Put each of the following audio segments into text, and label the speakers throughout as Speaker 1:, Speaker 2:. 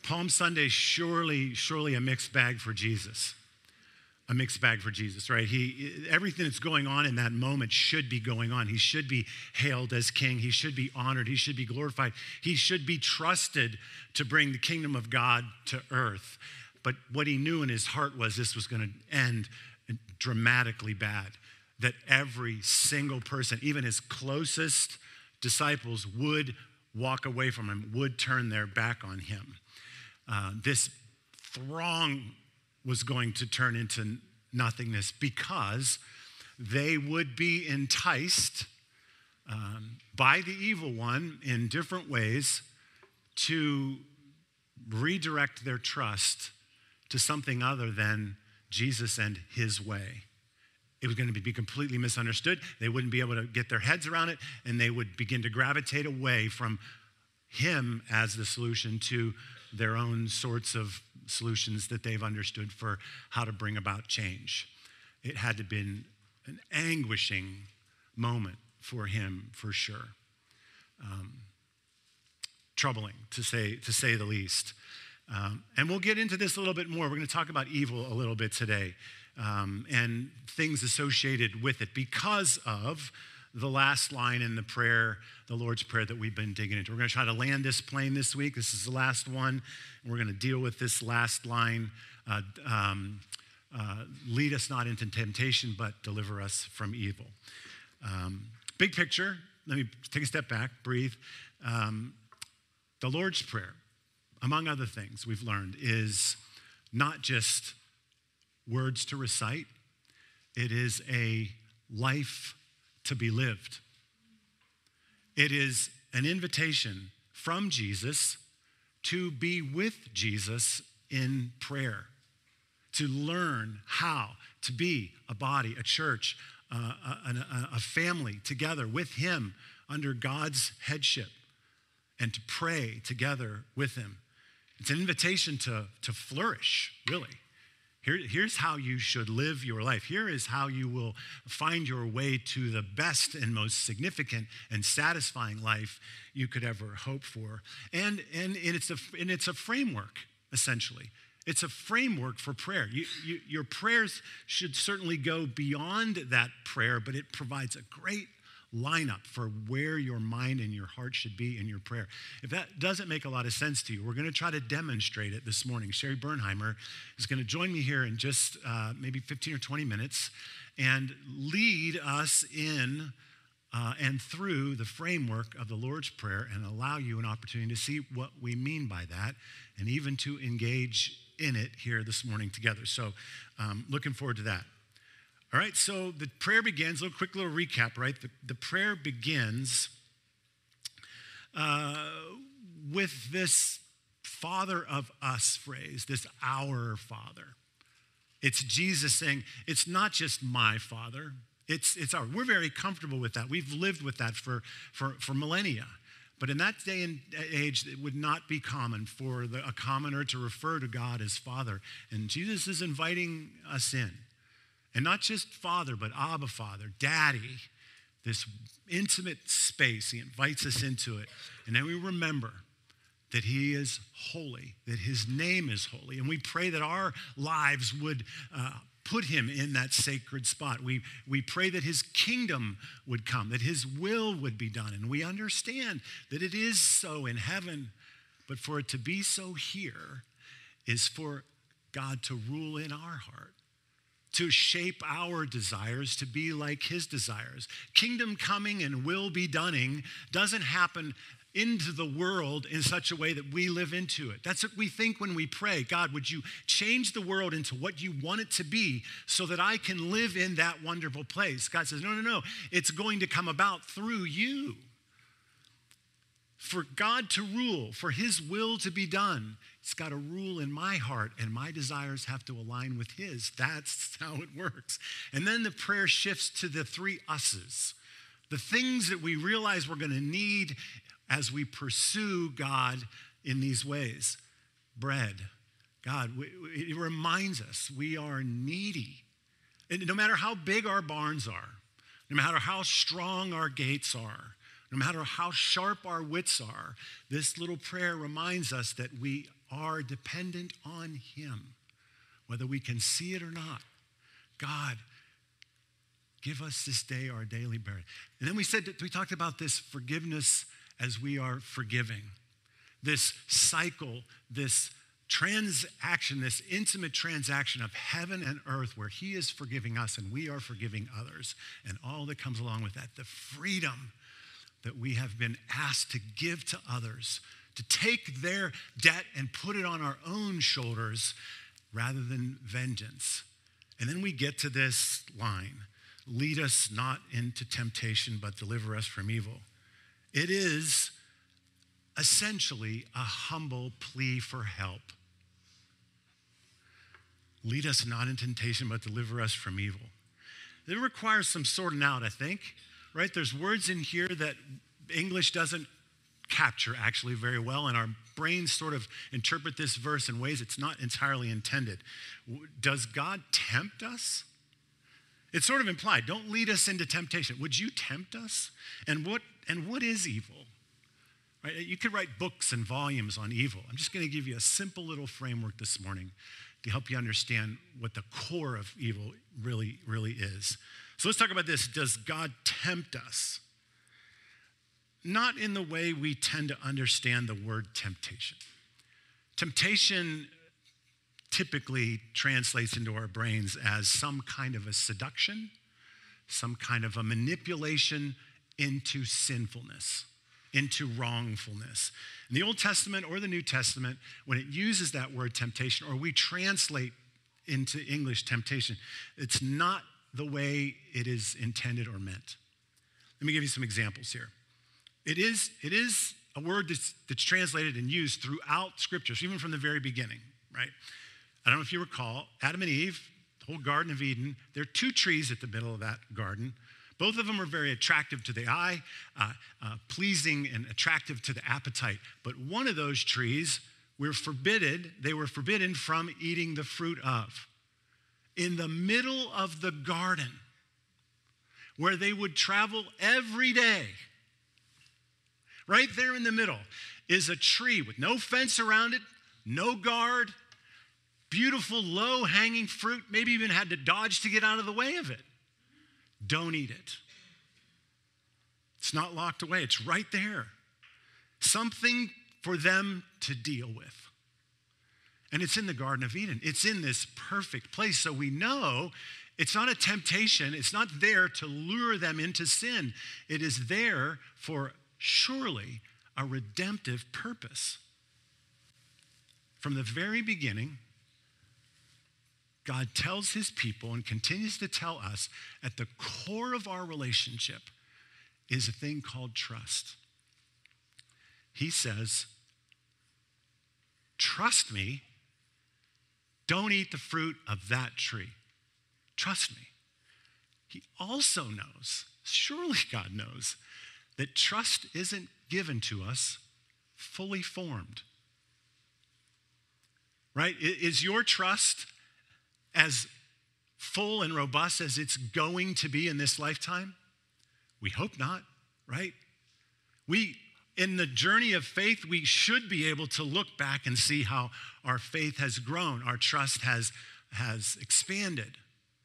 Speaker 1: Palm Sunday, surely a mixed bag for Jesus. A mixed bag for Jesus, right? Everything that's going on in that moment should be going on. He should be hailed as king. He should be honored. He should be glorified. He should be trusted to bring the kingdom of God to earth. But what he knew in his heart was this was going to end dramatically bad, that every single person, even his closest disciples, would walk away from him, would turn their back on him. This throng was going to turn into nothingness because they would be enticed by the evil one in different ways to redirect their trust to something other than Jesus and his way. It was going to be completely misunderstood. They wouldn't be able to get their heads around it, and they would begin to gravitate away from him as the solution to their own sorts of solutions that they've understood for how to bring about change. It had to have been an anguishing moment for him, for sure. Troubling, to say the least. And we'll get into this a little bit more. We're going to talk about evil a little bit today and things associated with it because of the last line in the prayer, the Lord's Prayer that we've been digging into. We're going to try to land this plane this week. This is the last one. And we're going to deal with this last line. Lead us not into temptation, but deliver us from evil. Big picture. Let me take a step back, breathe. The Lord's Prayer, among other things we've learned, is not just words to recite. It is a life to be lived. It is an invitation from Jesus to be with Jesus in prayer, to learn how to be a body, a church, a family together with him under God's headship, and to pray together with him. It's an invitation to flourish, really. Here's how you should live your life. Here is how you will find your way to the best and most significant and satisfying life you could ever hope for. And it's a framework, essentially. It's a framework for prayer. Your prayers should certainly go beyond that prayer, but it provides a great lineup for where your mind and your heart should be in your prayer. If that doesn't make a lot of sense to you, we're going to try to demonstrate it this morning. Sherry Bernheimer is going to join me here in just maybe 15 or 20 minutes and lead us in and through the framework of the Lord's Prayer and allow you an opportunity to see what we mean by that and even to engage in it here this morning together. So looking forward to that. All right, so the prayer begins, a quick little recap, right? The prayer begins with this Father of us phrase, this our Father. It's Jesus saying, it's not just my Father, it's our. We're very comfortable with that. We've lived with that for millennia. But in that day and age, it would not be common for a commoner to refer to God as Father. And Jesus is inviting us in. And not just Father, but Abba Father, Daddy, this intimate space. He invites us into it. And then we remember that he is holy, that his name is holy. And we pray that our lives would put him in that sacred spot. We pray that his kingdom would come, that his will would be done. And we understand that it is so in heaven. But for it to be so here is for God to rule in our heart, to shape our desires to be like his desires. Kingdom coming and will be doneing doesn't happen into the world in such a way that we live into it. That's what we think when we pray. God, would you change the world into what you want it to be so that I can live in that wonderful place? God says, no. It's going to come about through you. For God to rule, for his will to be done, it's got to rule in my heart, and my desires have to align with his. That's how it works. And then the prayer shifts to the three us's, the things that we realize we're going to need as we pursue God in these ways. Bread. God, it reminds us we are needy. And no matter how big our barns are, no matter how strong our gates are, no matter how sharp our wits are, this little prayer reminds us that we are dependent on him, whether we can see it or not. God, give us this day our daily bread. And then we talked about this forgiveness as we are forgiving. This cycle, this transaction, this intimate transaction of heaven and earth where he is forgiving us and we are forgiving others, and all that comes along with that, the freedom that we have been asked to give to others, to take their debt and put it on our own shoulders rather than vengeance. And then we get to this line, lead us not into temptation, but deliver us from evil. It is essentially a humble plea for help. Lead us not into temptation, but deliver us from evil. It requires some sorting out, I think, right? There's words in here that English doesn't capture actually very well, and our brains sort of interpret this verse in ways it's not entirely intended. Does God tempt us? It's sort of implied, don't lead us into temptation. Would you tempt us? And what is evil? Right? You could write books and volumes on evil. I'm just going to give you a simple little framework this morning to help you understand what the core of evil really, really is. So let's talk about this. Does God tempt us? Not in the way we tend to understand the word temptation. Temptation typically translates into our brains as some kind of a seduction, some kind of a manipulation into sinfulness, into wrongfulness. In the Old Testament or the New Testament, when it uses that word temptation, or we translate into English temptation, it's not the way it is intended or meant. Let me give you some examples here. It is a word that's translated and used throughout scriptures, even from the very beginning, right? I don't know if you recall, Adam and Eve, the whole Garden of Eden, there are two trees at the middle of that garden. Both of them are very attractive to the eye, pleasing and attractive to the appetite. But one of those trees they were forbidden from eating the fruit of. In the middle of the garden, where they would travel every day, right there in the middle is a tree with no fence around it, no guard, beautiful low-hanging fruit, maybe even had to dodge to get out of the way of it. Don't eat it. It's not locked away. It's right there. Something for them to deal with. And it's in the Garden of Eden. It's in this perfect place. So we know it's not a temptation. It's not there to lure them into sin. It is there for surely a redemptive purpose. From the very beginning, God tells his people and continues to tell us at the core of our relationship is a thing called trust. He says, trust me, don't eat the fruit of that tree. Trust me. He also knows, surely God knows, that trust isn't given to us fully formed. Right? Is your trust as full and robust as it's going to be in this lifetime? We hope not, right? In the journey of faith, we should be able to look back and see how our faith has grown, our trust has expanded.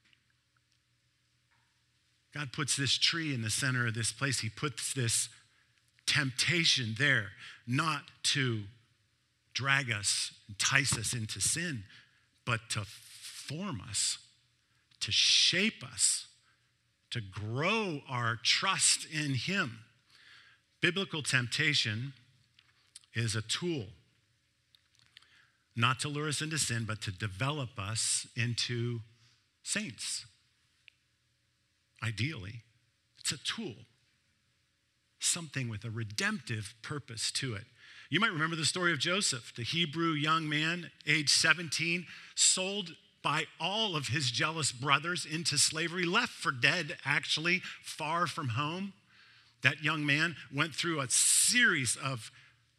Speaker 1: God puts this tree in the center of this place. He puts this temptation there, not to drag us, entice us into sin, but to form us, to shape us, to grow our trust in him. Biblical temptation is a tool, not to lure us into sin, but to develop us into saints. Ideally, it's a tool, something with a redemptive purpose to it. You might remember the story of Joseph, the Hebrew young man, age 17, sold by all of his jealous brothers into slavery, left for dead, actually, far from home. That young man went through a series of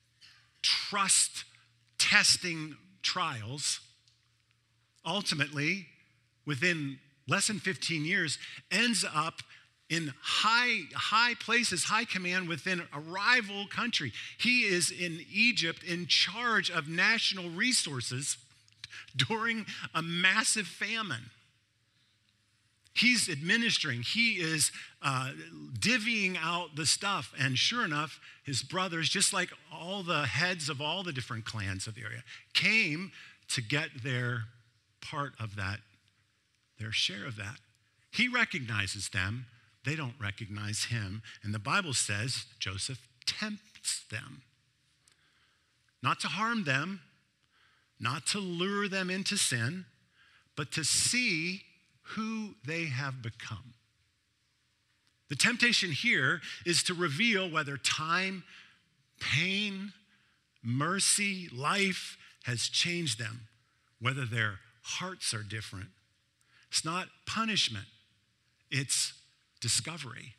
Speaker 1: trust-testing trials. Ultimately, within less than 15 years, ends up in high places, high command within a rival country. He is in Egypt in charge of national resources during a massive famine. He's administering, he is divvying out the stuff. And sure enough, his brothers, just like all the heads of all the different clans of the area, came to get their part of that, their share of that. He recognizes them, they don't recognize him. And the Bible says Joseph tempts them. Not to harm them, not to lure them into sin, but to see who they have become. The temptation here is to reveal whether time, pain, mercy, life has changed them, whether their hearts are different. It's not punishment, it's discovery.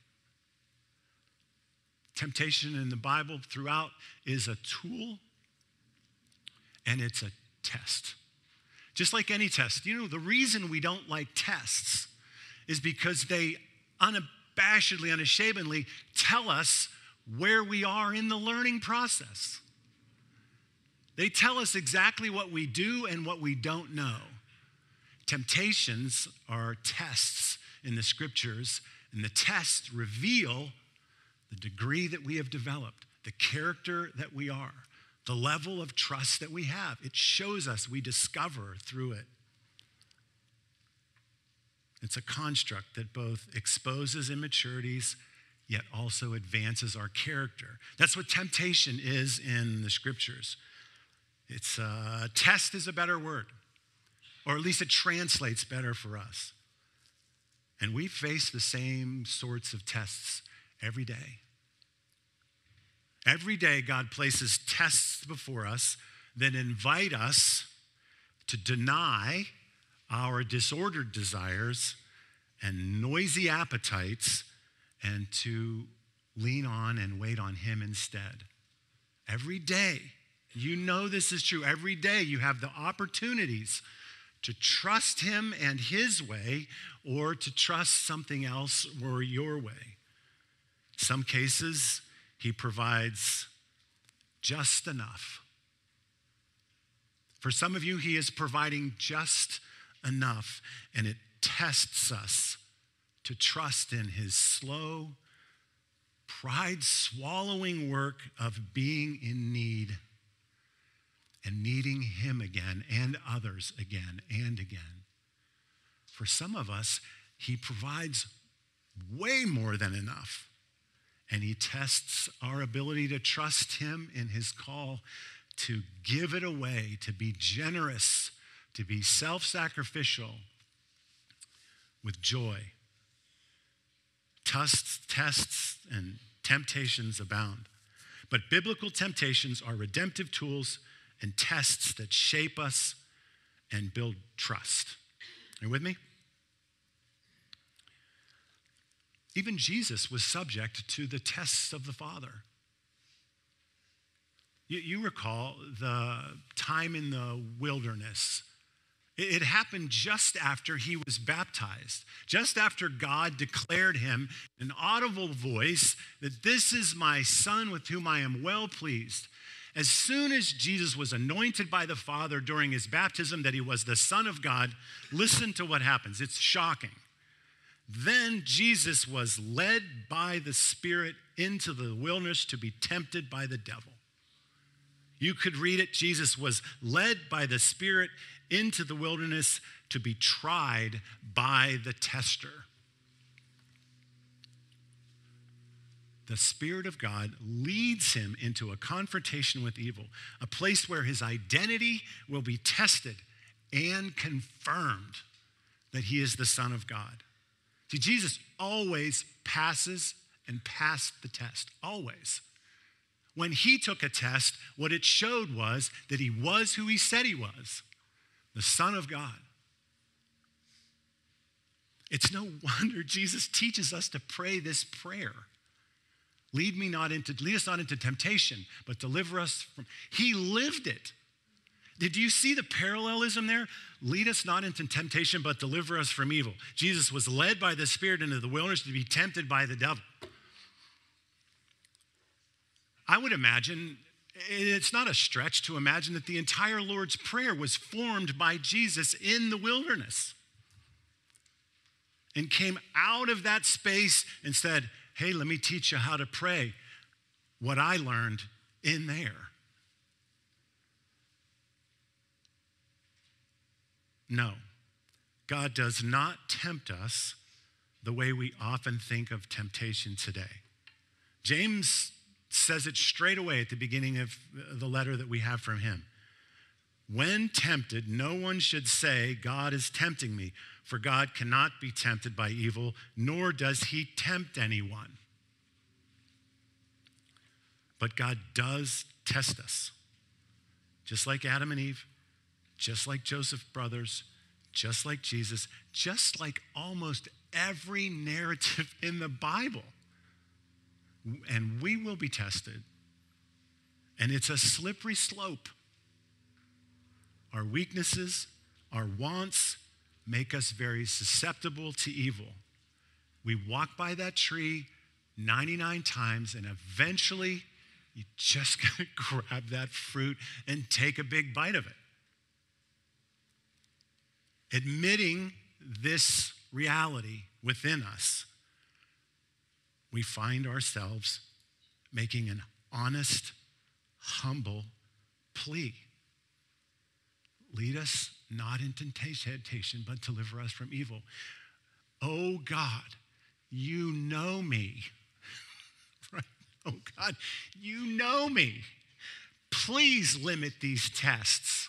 Speaker 1: Temptation in the Bible throughout is a tool and it's a test. Just like any test. You know, the reason we don't like tests is because they unabashedly, unashamedly tell us where we are in the learning process. They tell us exactly what we do and what we don't know. Temptations are tests in the scriptures, and the tests reveal the degree that we have developed, the character that we are, the level of trust that we have. It shows us, we discover through it. It's a construct that both exposes immaturities, yet also advances our character. That's what temptation is in the scriptures. It's test is a better word, or at least it translates better for us. And we face the same sorts of tests every day. Every day, God places tests before us that invite us to deny our disordered desires and noisy appetites and to lean on and wait on him instead. Every day, you know this is true. Every day you have the opportunities to trust him and his way or to trust something else or your way. In some cases, he provides just enough. For some of you, he is providing just enough, and it tests us to trust in his slow, pride-swallowing work of being in need and needing him again and others again and again. For some of us, he provides way more than enough. And he tests our ability to trust him in his call to give it away, to be generous, to be self-sacrificial with joy. Tests and temptations abound. But biblical temptations are redemptive tools and tests that shape us and build trust. Are you with me? Even Jesus was subject to the tests of the Father. You recall the time in the wilderness. It happened just after he was baptized, just after God declared him in an audible voice that this is my son with whom I am well pleased. As soon as Jesus was anointed by the Father during his baptism that he was the Son of God, listen to what happens. It's shocking. Then Jesus was led by the Spirit into the wilderness to be tempted by the devil. You could read it. Jesus was led by the Spirit into the wilderness to be tried by the tester. The Spirit of God leads him into a confrontation with evil, a place where his identity will be tested and confirmed that he is the Son of God. See, Jesus always passes and passed the test, always. When he took a test, what it showed was that he was who he said he was, the Son of God. It's no wonder Jesus teaches us to pray this prayer. Lead us not into temptation, but deliver us from. He lived it. Did you see the parallelism there? Lead us not into temptation, but deliver us from evil. Jesus was led by the Spirit into the wilderness to be tempted by the devil. I would imagine, it's not a stretch to imagine that the entire Lord's Prayer was formed by Jesus in the wilderness and came out of that space and said, hey, let me teach you how to pray what I learned in there. No, God does not tempt us the way we often think of temptation today. James says it straight away at the beginning of the letter that we have from him. When tempted, no one should say, God is tempting me, for God cannot be tempted by evil, nor does he tempt anyone. But God does test us, just like Adam and Eve, just like Joseph's brothers, just like Jesus, just like almost every narrative in the Bible. And we will be tested. And it's a slippery slope. Our weaknesses, our wants make us very susceptible to evil. We walk by that tree 99 times, and eventually you just gotta grab that fruit and take a big bite of it. Admitting this reality within us, we find ourselves making an honest, humble plea. Lead us not into temptation, but deliver us from evil. Oh God, you know me. Right? Oh God, you know me. Please limit these tests.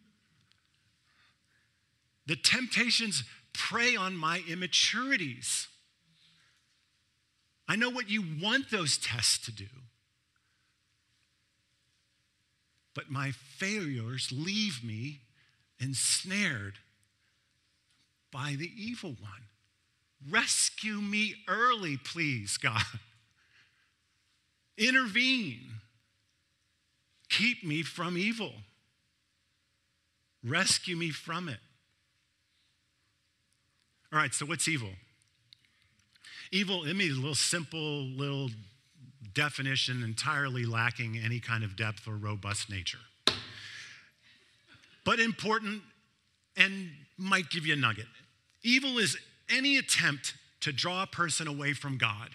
Speaker 1: The temptations prey on my immaturities. I know what you want those tests to do. But my failures leave me ensnared by the evil one. Rescue me early, please, God. Intervene. Keep me from evil. Rescue me from it. All right, so what's evil? Evil, let me a little simple little definition entirely lacking any kind of depth or robust nature. But important and might give you a nugget. Evil is any attempt to draw a person away from God,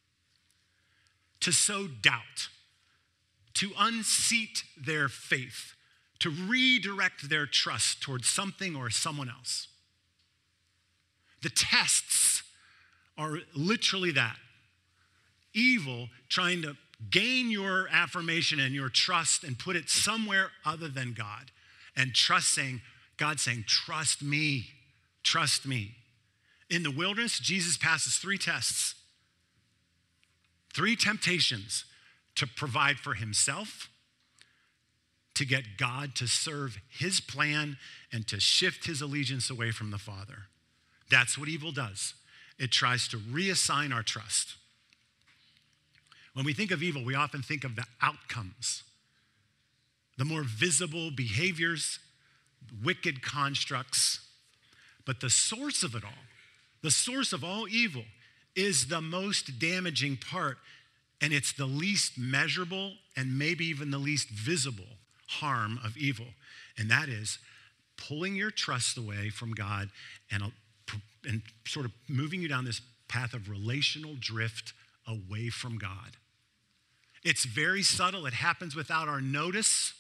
Speaker 1: to sow doubt, to unseat their faith, to redirect their trust towards something or someone else. The tests are literally that. Evil trying to gain your affirmation and your trust and put it somewhere other than God. And God saying, trust me, trust me. In the wilderness, Jesus passes 3 tests, 3 temptations to provide for himself, to get God to serve his plan, and to shift his allegiance away from the Father. That's what evil does. It tries to reassign our trust. When we think of evil, we often think of the outcomes, the more visible behaviors, wicked constructs. But the source of it all, the source of all evil, is the most damaging part, and it's the least measurable and maybe even the least visible harm of evil. And that is pulling your trust away from God and sort of moving you down this path of relational drift away from God. It's very subtle. It happens without our notice.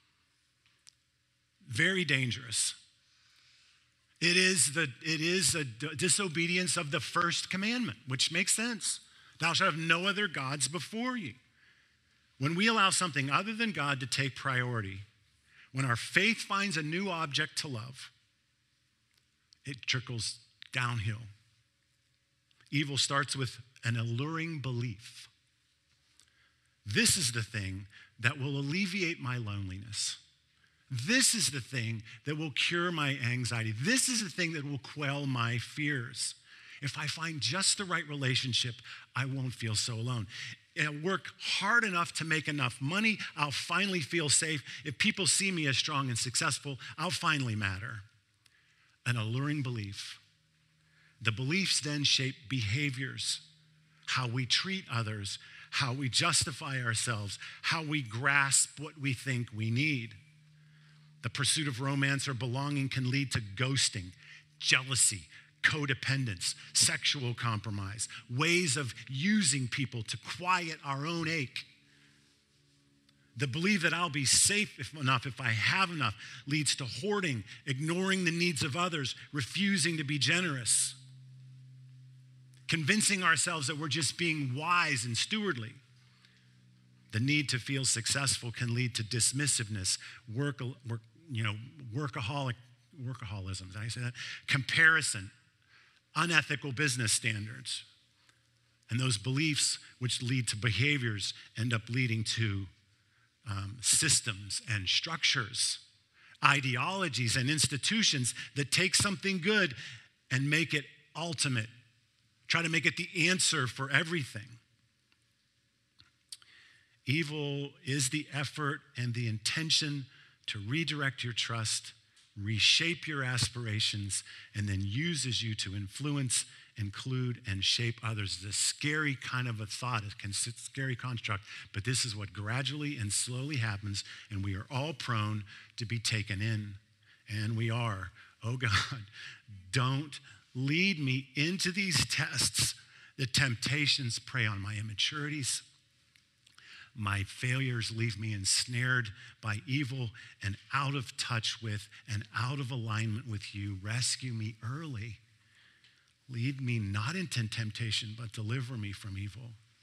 Speaker 1: Very dangerous. It is a disobedience of the first commandment, which makes sense. Thou shalt have no other gods before you. When we allow something other than God to take priority, when our faith finds a new object to love, it trickles downhill. Evil starts with an alluring belief. This is the thing that will alleviate my loneliness. This is the thing that will cure my anxiety. This is the thing that will quell my fears. If I find just the right relationship, I won't feel so alone. I'll work hard enough to make enough money. I'll finally feel safe. If people see me as strong and successful, I'll finally matter. An alluring belief. The beliefs then shape behaviors, how we treat others, how we justify ourselves, how we grasp what we think we need. The pursuit of romance or belonging can lead to ghosting, jealousy, codependence, sexual compromise, ways of using people to quiet our own ache. The belief that I'll be safe enough if I have enough leads to hoarding, ignoring the needs of others, refusing to be generous, convincing ourselves that we're just being wise and stewardly. The need to feel successful can lead to dismissiveness, workaholism, did I say that? Comparison, unethical business standards. And those beliefs, which lead to behaviors, end up leading to systems and structures, ideologies and institutions that take something good and make it ultimate, try to make it the answer for everything. Evil is the effort and the intention to redirect your trust, reshape your aspirations, and then uses you to influence, include, and shape others. It's a scary kind of a thought, a scary construct, but this is what gradually and slowly happens, and we are all prone to be taken in. And we are. Oh God, don't lead me into these tests. The temptations prey on my immaturities. My failures leave me ensnared by evil and out of touch with and out of alignment with you. Rescue me early. Lead me not into temptation, but deliver me from evil.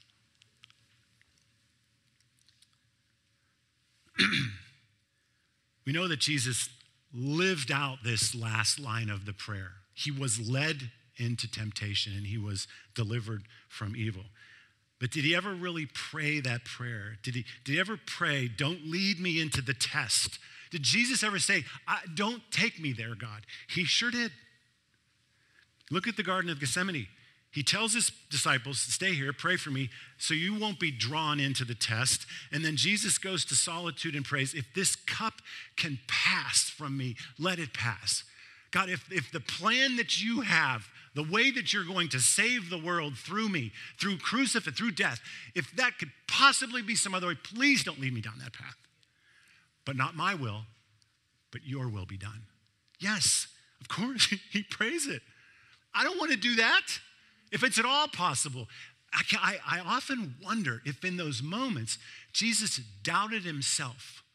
Speaker 1: We know that Jesus lived out this last line of the prayer. He was led into temptation and he was delivered from evil. But did he ever really pray that prayer? Did he ever pray, don't lead me into the test? Did Jesus ever say, don't take me there, God? He sure did. Look at the Garden of Gethsemane. He tells his disciples, stay here, pray for me, so you won't be drawn into the test. And then Jesus goes to solitude and prays, if this cup can pass from me, let it pass. God, if the plan that you have, the way that you're going to save the world through me, through crucifixion, through death, if that could possibly be some other way, please don't lead me down that path. But not my will, but your will be done. Yes, of course, he prays it. I don't want to do that. If it's at all possible, I often wonder if in those moments, Jesus doubted himself.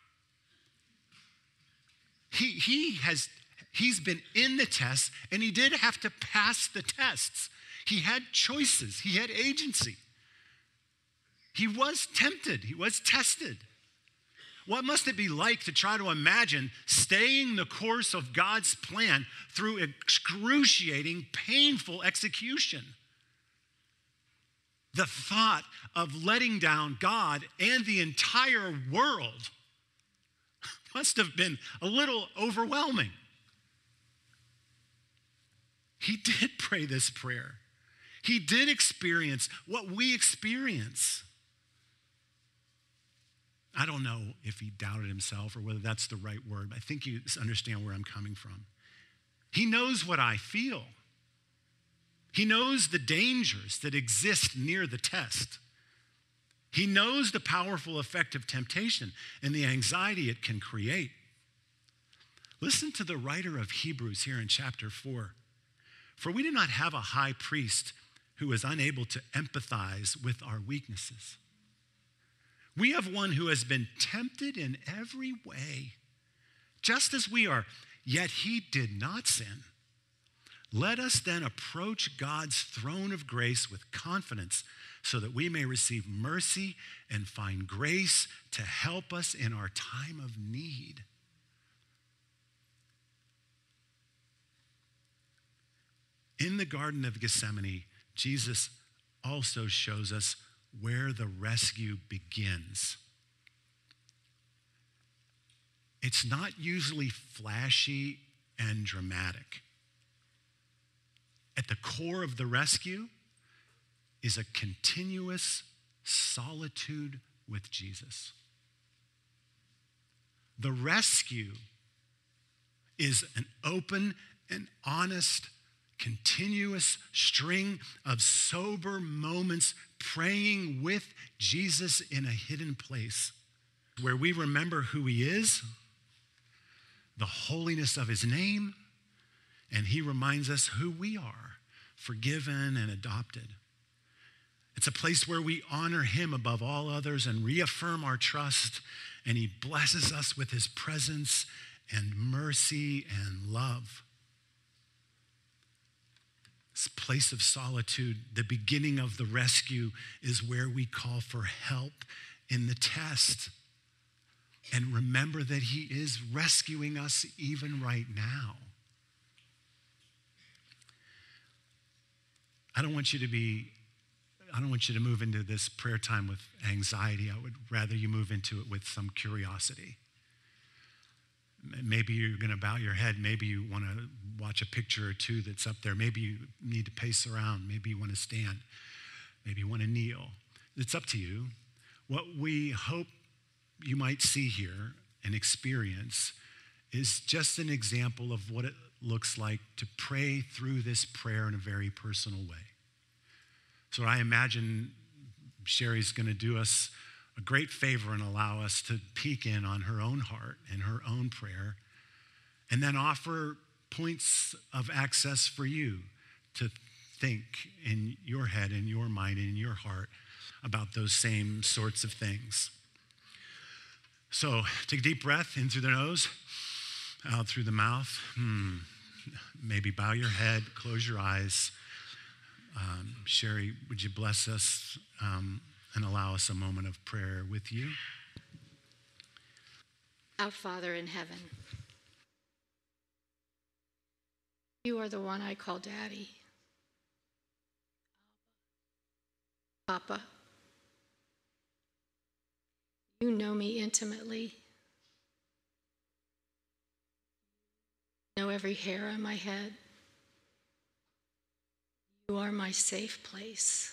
Speaker 1: He's been in the tests, and he did have to pass the tests. He had choices. He had agency. He was tempted. He was tested. What must it be like to try to imagine staying the course of God's plan through excruciating, painful execution? The thought of letting down God and the entire world must have been a little overwhelming. He did pray this prayer. He did experience what we experience. I don't know if he doubted himself or whether that's the right word, but I think you understand where I'm coming from. He knows what I feel. He knows the dangers that exist near the test. He knows the powerful effect of temptation and the anxiety it can create. Listen to the writer of Hebrews here in chapter 4. For we do not have a high priest who is unable to empathize with our weaknesses. We have one who has been tempted in every way, just as we are, yet he did not sin. Let us then approach God's throne of grace with confidence so that we may receive mercy and find grace to help us in our time of need. In the Garden of Gethsemane, Jesus also shows us where the rescue begins. It's not usually flashy and dramatic. At the core of the rescue is a continuous solitude with Jesus. The rescue is an open and honest, continuous string of sober moments praying with Jesus in a hidden place where we remember who he is, the holiness of his name, and he reminds us who we are, forgiven and adopted. It's a place where we honor him above all others and reaffirm our trust, and he blesses us with his presence and mercy and love. This place of solitude, the beginning of the rescue, is where we call for help in the test. And remember that he is rescuing us even right now. I don't want you to move into this prayer time with anxiety. I would rather you move into it with some curiosity. Maybe you're going to bow your head. Maybe you want to watch a picture or two that's up there. Maybe you need to pace around. Maybe you want to stand. Maybe you want to kneel. It's up to you. What we hope you might see here and experience is just an example of what it looks like to pray through this prayer in a very personal way. So I imagine Sherry's going to do us a great favor and allow us to peek in on her own heart and her own prayer, and then offer points of access for you to think in your head, in your mind, and in your heart about those same sorts of things. So take a deep breath in through the nose, out through the mouth. Maybe bow your head, close your eyes. Sherry, would you bless us and allow us a moment of prayer with you?
Speaker 2: Our Father in heaven, you are the one I call Daddy. Papa, you know me intimately. You know every hair on my head. You are my safe place.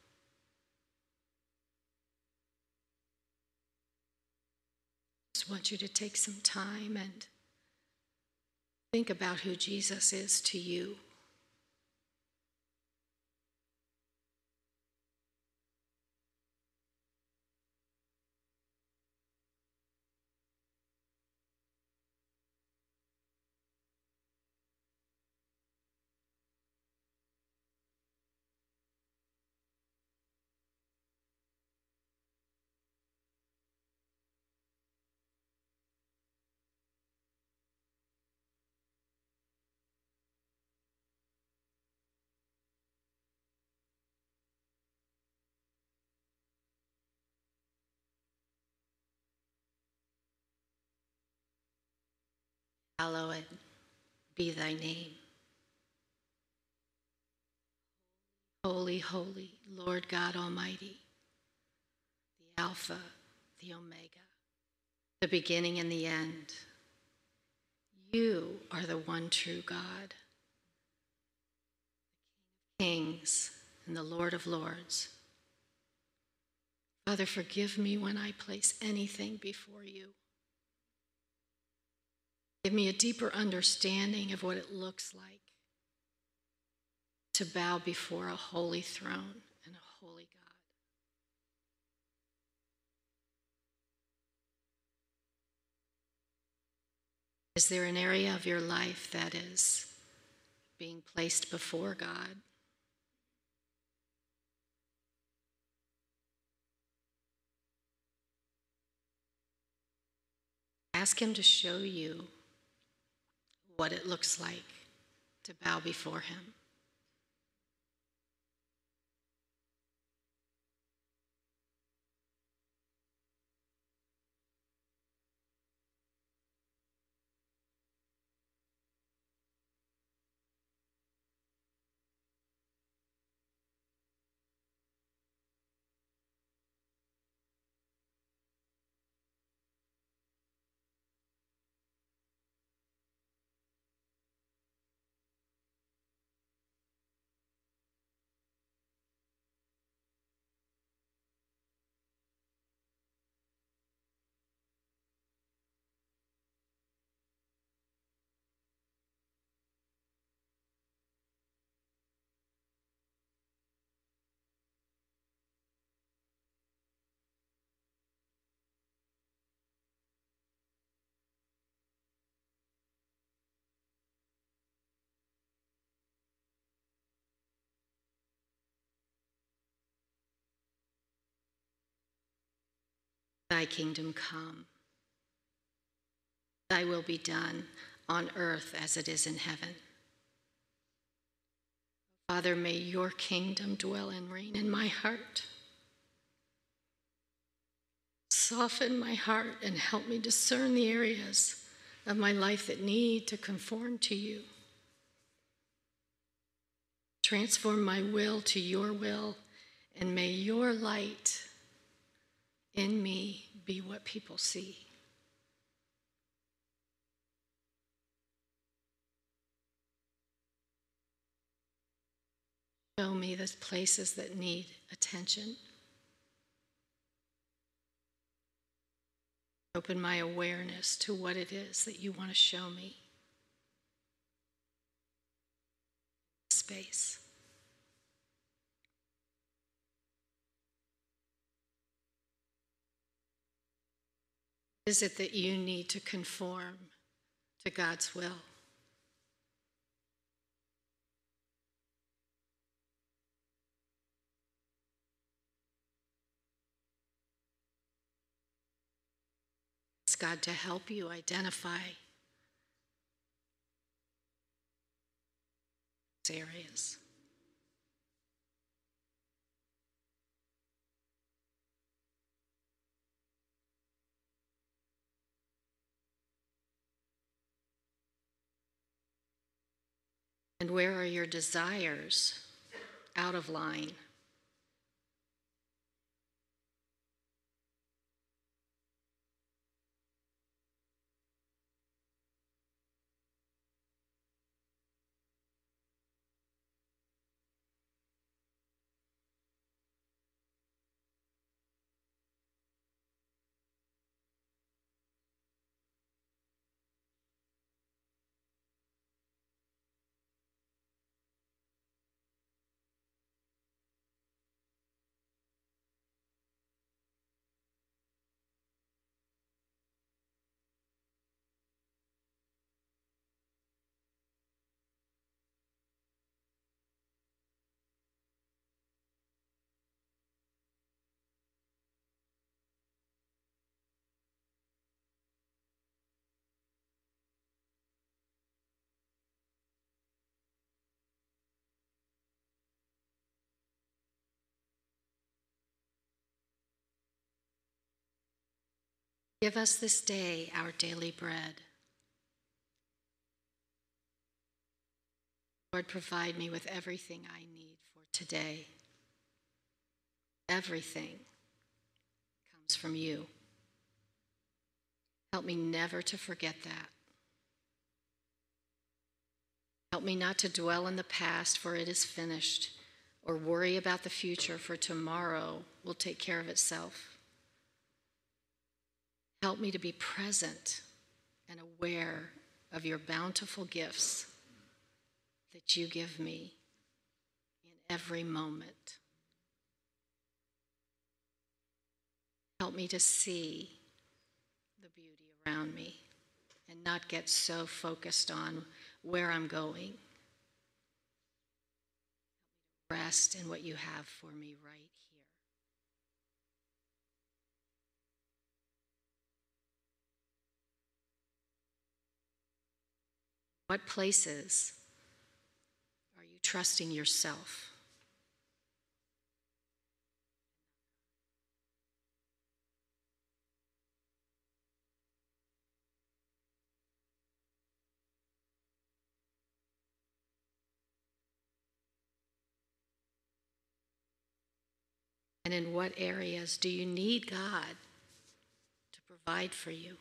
Speaker 2: I just want you to take some time and think about who Jesus is to you. Hallowed be thy name. Holy, holy, Lord God Almighty, the Alpha, the Omega, the beginning and the end. You are the one true God, the King of kings and the Lord of lords. Father, forgive me when I place anything before you. Give me a deeper understanding of what it looks like to bow before a holy throne and a holy God. Is there an area of your life that is being placed before God? Ask him to show you what it looks like to bow before him. Thy kingdom come. Thy will be done on earth as it is in heaven. Father, may your kingdom dwell and reign in my heart. Soften my heart and help me discern the areas of my life that need to conform to you. Transform my will to your will, and may your light in me be what people see. Show me the places that need attention. Open my awareness to what it is that you want to show me. Space. Is it that you need to conform to God's will? Ask God to help you identify those areas. And where are your desires out of line? Give us this day our daily bread. Lord, provide me with everything I need for today. Everything comes from you. Help me never to forget that. Help me not to dwell in the past, for it is finished, or worry about the future, for tomorrow will take care of itself. Help me to be present and aware of your bountiful gifts that you give me in every moment. Help me to see the beauty around me and not get so focused on where I'm going. Rest in what you have for me right here. What places are you trusting yourself? And in what areas do you need God to provide for you?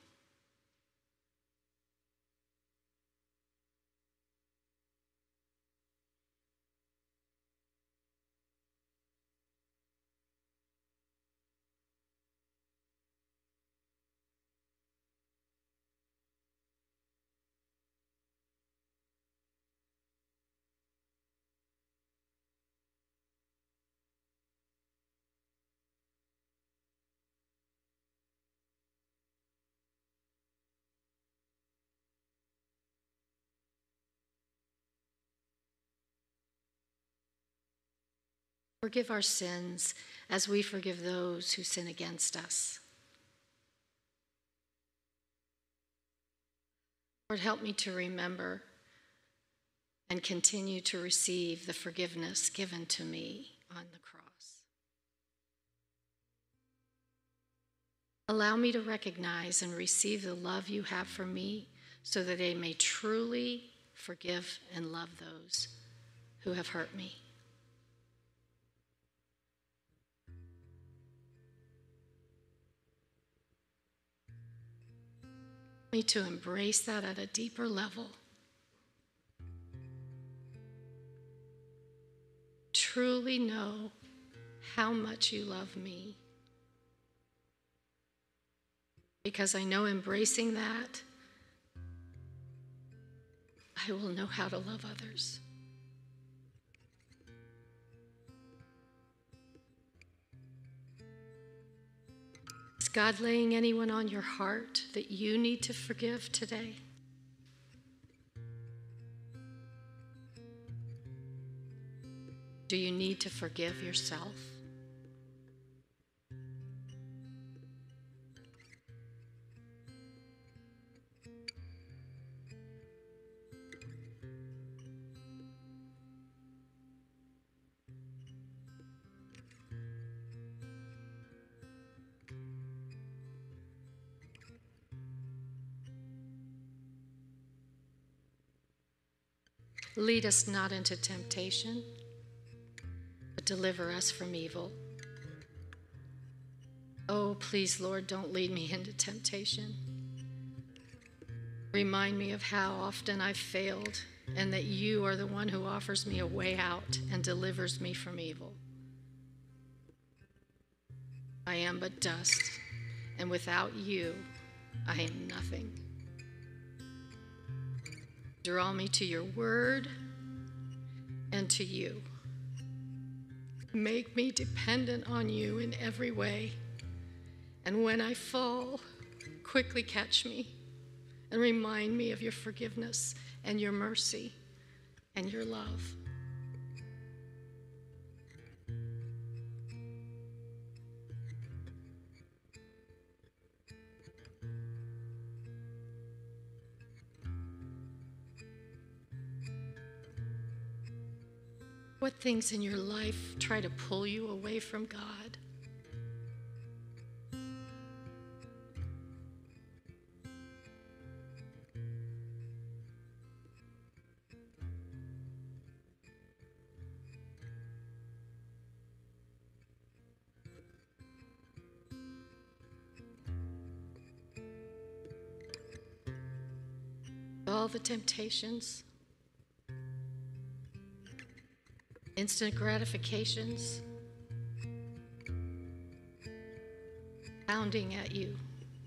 Speaker 2: Forgive our sins as we forgive those who sin against us. Lord, help me to remember and continue to receive the forgiveness given to me on the cross. Allow me to recognize and receive the love you have for me so that I may truly forgive and love those who have hurt me. Help me to embrace that at a deeper level. Truly know how much you love me. Because I know embracing that, I will know how to love others. Is God laying anyone on your heart that you need to forgive today? Do you need to forgive yourself? Lead us not into temptation, but deliver us from evil. Oh, please, Lord, don't lead me into temptation. Remind me of how often I've failed and that you are the one who offers me a way out and delivers me from evil. I am but dust, and without you, I am nothing. Draw me to your word and to you. Make me dependent on you in every way. And when I fall, quickly catch me and remind me of your forgiveness and your mercy and your love. What things in your life try to pull you away from God? All the temptations, instant gratifications, pounding at you.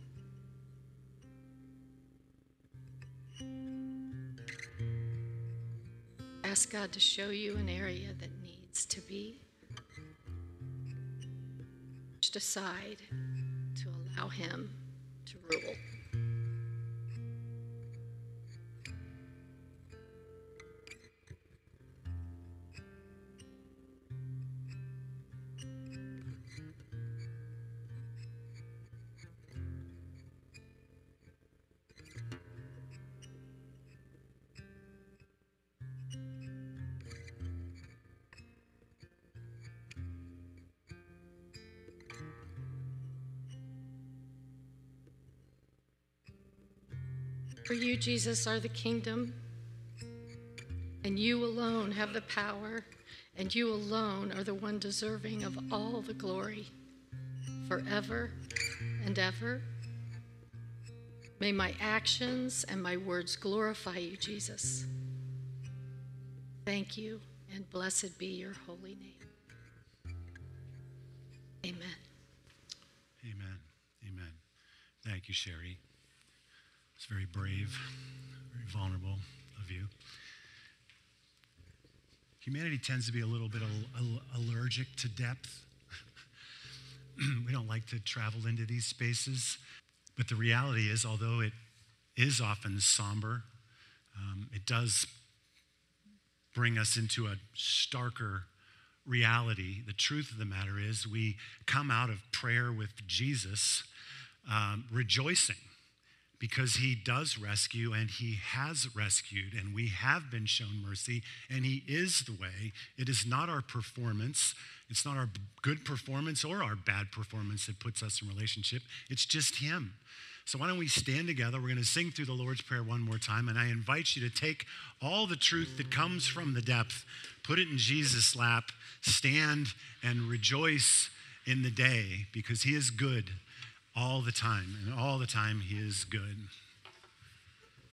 Speaker 2: Ask God to show you an area that needs to be pushed aside to allow Him to rule. For you, Jesus, are the kingdom, and you alone have the power, and you alone are the one deserving of all the glory, forever and ever. May my actions and my words glorify you, Jesus. Thank you, and blessed be your holy name. Amen.
Speaker 1: Amen. Amen. Thank you, Sherry. It's very brave, very vulnerable of you. Humanity tends to be a little bit allergic to depth. We don't like to travel into these spaces. But the reality is, although it is often somber, it does bring us into a starker reality. The truth of the matter is we come out of prayer with Jesus rejoicing, because he does rescue and he has rescued and we have been shown mercy and he is the way. It is not our performance. It's not our good performance or our bad performance that puts us in relationship. It's just him. So why don't we stand together? We're going to sing through the Lord's Prayer one more time, and I invite you to take all the truth that comes from the depth, put it in Jesus' lap, stand and rejoice in the day because he is good all the time, and all the time he is good.